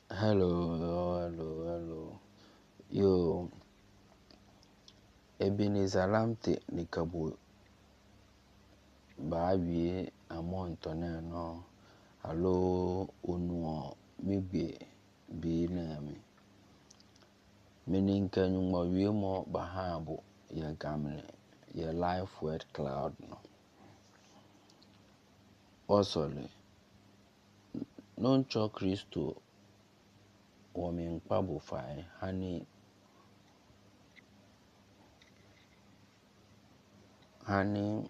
Hello. Yo, Ebenezer Lamte nikabu baawie amontone no. Hello, onuo migbe bi na mi. Meninka nyuma wiemo bahabo ya gamne ya life word cloud no. Osole non cho Kristo wo mi nkpabo fai hani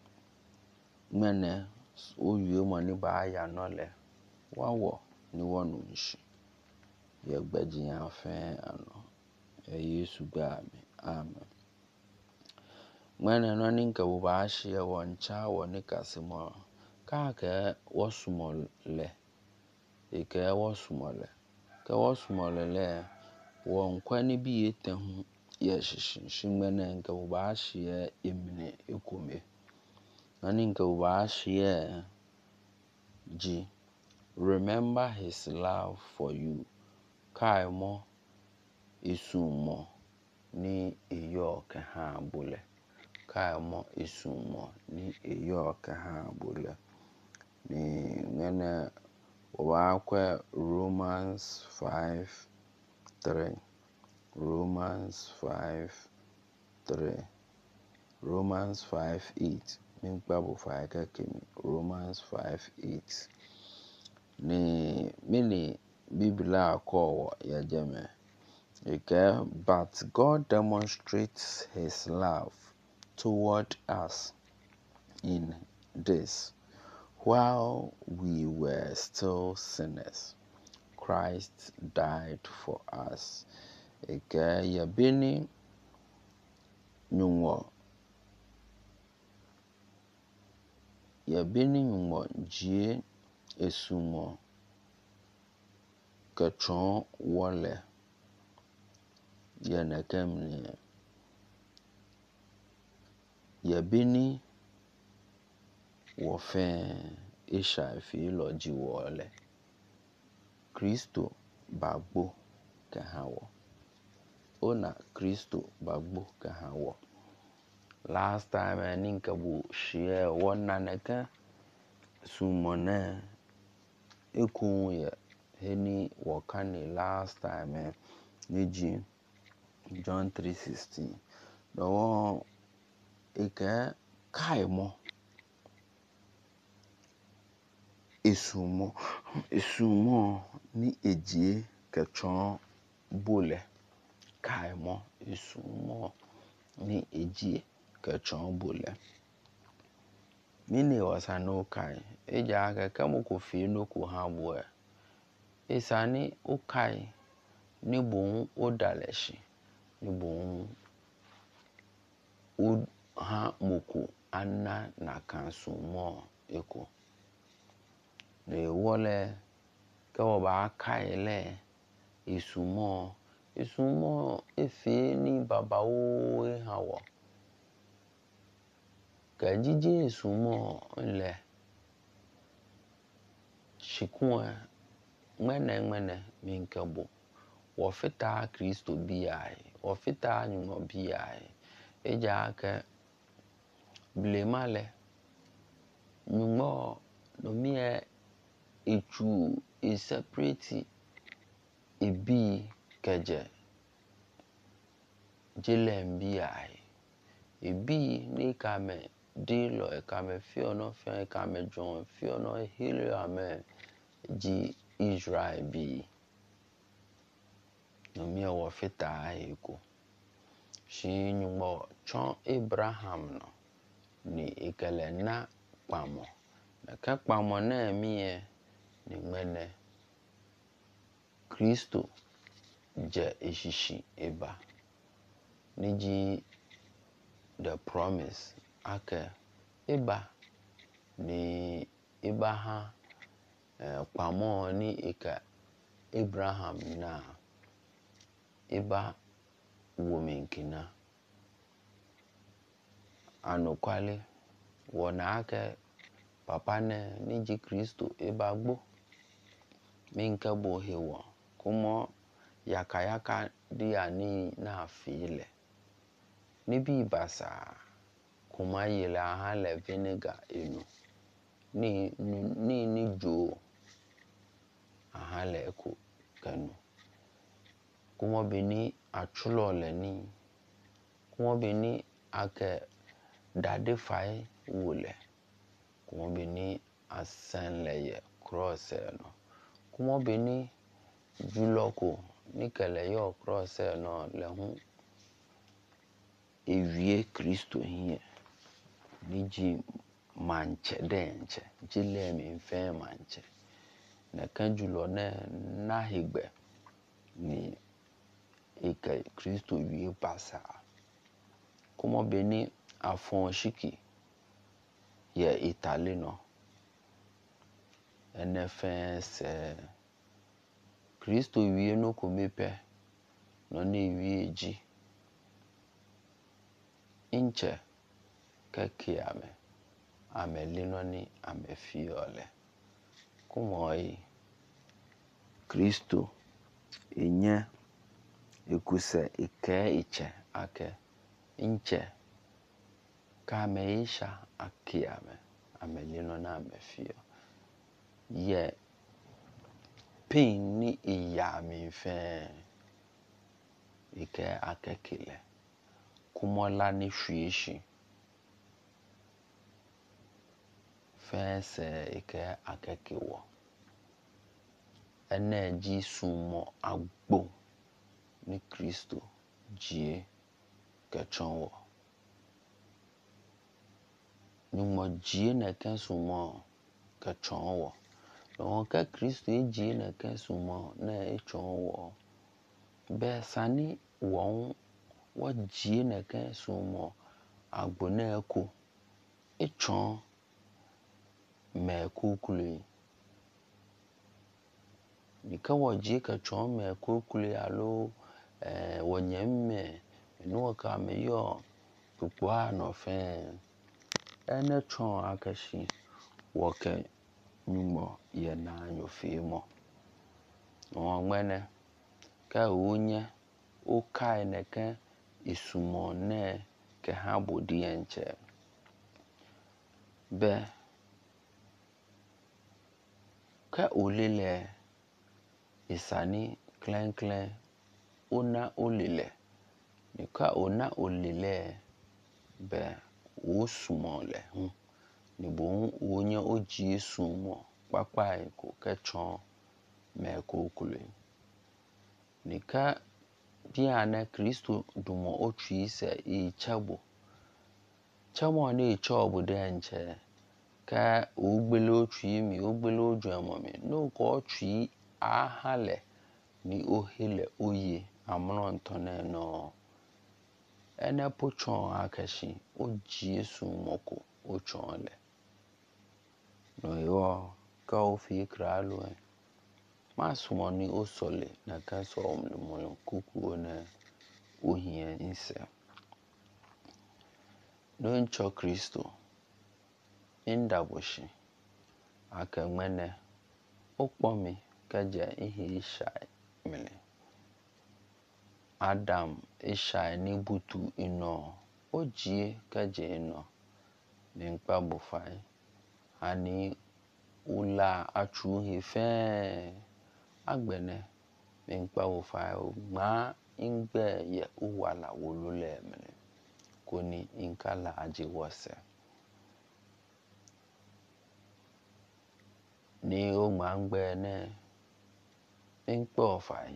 mene owie mo ni ba ya nole wawo ni wonu nshi ye gbaji afen ano Yesu gba mi amen. Mene no ninka wo ba hye wo ncha wo ni kasimo ka ke wo sumole ike wo sumole ke wo sumole le wo nkwani bi etehu ye shishin mene nka wo ba hye emine ekome nani nka wo ba hye ji remember his love for you kai mo isumo ni eyo ka ha bole kai mo isumo ni eyo ka ha bole ni ngene wa kwa Romans 5:3 Romans 5:3 Romans 5:8 min gbabo fa ka kemi Romans 5:8 ni mini biblia ko ya jeme. Okay, but God demonstrates his love toward us in this: while we were still sinners, Christ died for us. Okay, yabini nyungo jie esumo kachon wole yana kemni yabini wofen isha fi loji wole Kristo bagbo ka hawo ona Kristo bagbo ka hawo. Last time ninka bu share wona neka sumone ekun ye heni wakani last time niji John 3:16 no ike kaimo esumo ni ejie kachon bole kaimo esumo ni ejie kachon bole mini wasano kai eja aka kamo kofi no ko hambo isani ukai ni bon odaleshi ni bon o ha moku anna na kansumo eko ne wole ka ba kai le isumo efe ni baba o hawo ka jije isumo le shikun mene minkabo wo fita Kristo biai wo fita nyumo biai eja ka blemale nyumo no mie echu separate ebi keje jelen biai ebi ni kame dilo kame fiono fe kame John fiono hilo ame ji Israel bi no mie wo fita eko shi nyumo chon Abraham no ni ikele na pamo na ka pamo na mie ni mene Kristo je eshishi eba niji the promise ake eba ni eba ha pamo ni ika Abraham na eba womenkina anokwale wona ake papa ne niji Kristo eba gbo minka bo hewo Kuma yaka di ani na afile. Nibi basa kuma yele ahale vinegar enu. Ni jo ahale eko kanu. Kuma bini achulo le ni. Kuma bini ake dade fai wole. Kuma bini asen leye cross no. Kuma bini juloko nikele yo cross no le hu ewie Kristo hiye. Niji manche denche. Jile mi mfe manche. Na kanjulo na higbe ni ike Kristo wie basa. Kuma bini afon shiki ye Italy no. Enefe se Kristo wie no kumipe no ne wie ji. Inche keke ame lino ni ame fiole. Kumoi Kristo inye ikuse ike iche ake. Inche kame isha aki ame lino na ame fio. Ye pain ni iya mi fe ike akekele. Kumola ni shuishi. Fense ike akekewo. Ene ji sumo agbo ni Kristo jie kechonwo. Nyumo jie ne ken sumo kechonwo. Lon ke Kristo jie ne ken sumo na echonwo. Be sani won wo jie ne ken sumo agbo na eko. Echon me kukuli. Nika wajie ka chon me kukuli alo wanyemme nuwa ka me yo kukwa no fe. Ene chon akashi wake nyumo ye na nyofi mo. Mwene ka unye uka eneke isumo ne ke habo dienche. Be ka ulile isani klen una ulile. Nika una ulile be usumo le. Nibo unye oji sumo papa eko kechon me kukuli. Nika diane Kristo dumo ochu ise ichabo. Chamo ni ichobo denche. Ka ugbele ochu imi, ugbele oju amomi. No ko ochu ahale ni ohile oye amono ntone no. Ene pochon akashi oji esu moko ochon le. No yo ka ofi kralo masumo ni osole na kanso omlumolo kuku one ohie inse. No ncho Kristo indaboshi aka mwene okpomi kaja ihe ishai mele. Adam ishai ni butu ino ojie kaja ino ni nkpa bufai. Ani ula achuhi fe agbene ni nkpa bufai ma ingbe ye uwala wolule mele. Koni inkala aji wose. Ni o mangbe ne inkpe ofai.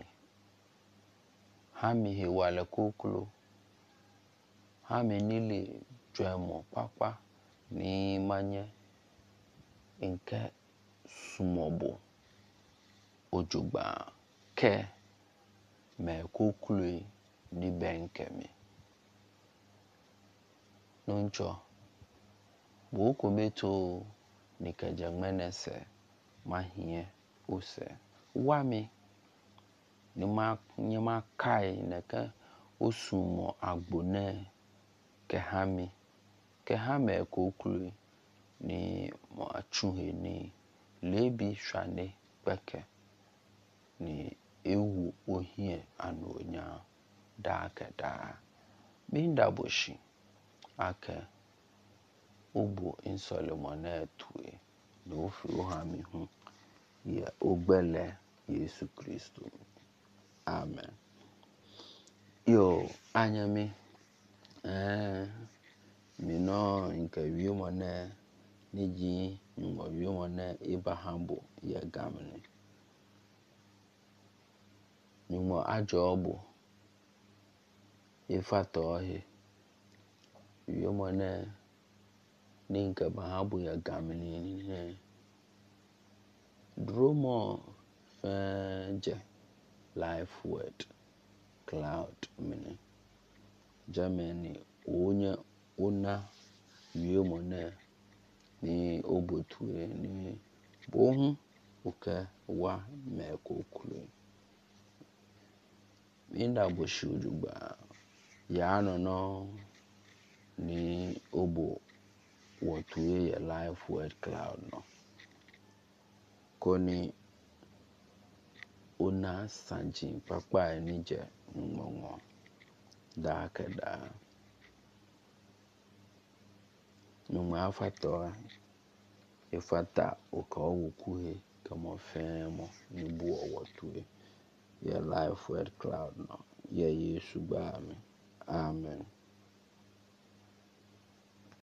Hami hiwale kukulu. Hami nili jwemo papa ni manye. Inke sumobo ojugba ke me kukulu ni benkemi. Nuncho buku beto ni kajangmene se mahie use. Wami ni ma kai neke osumo agbone kehami. Kehame kukulu ni mo achuhe ni lebi shwane beke ni ewu ohie anonya da kada binda boshi ake ubu insolemone tue no fi ohami hu ye ogbele Yesu Kristo. Amen. Yo anyami mino nke wiomone niji nyumo wiomone Abrahambo ye gamni nyumo ajobu ifatohi wiomone ninka bahabu ye gamni ni dromo fenje life word cloud mini Germany onye ona wiomone ni obotue ni bohu uke wa mekokulu minda boshujugba ya no ni obo wotue ye life word cloud no koni ona sanjin papa enije ngongo da kada numa afato ifata okawukuhe kama femo ni buo wotue ye life word cloud no ye Yesu ba mi. Amen.